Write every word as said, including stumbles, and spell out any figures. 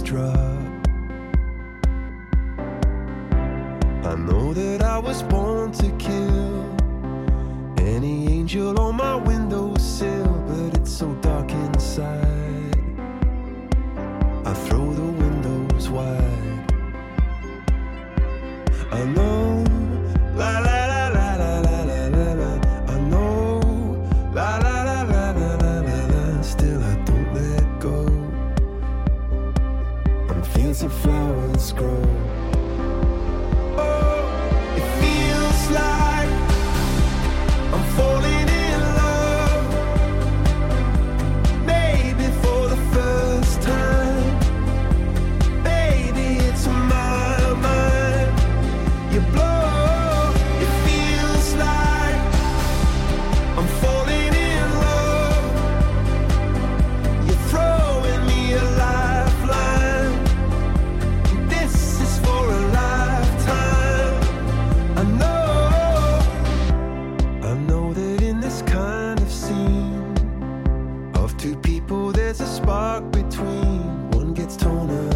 drop. I know that I was born to kill any angel on my windowsill, but it's so dark inside. I throw the windows wide. I know, la la la la la la la la la. I know, la la la la la la la la. Still I don't let go. And fields of flowers grow. Oh, it feels like I'm falling in love. Maybe for the first time. Baby, it's my mind. You blow. It feels like I'm falling in love. You're throwing me a lifeline. This is for a lifetime. I know, I know that in this kind of scene of two people there's a spark between. One gets torn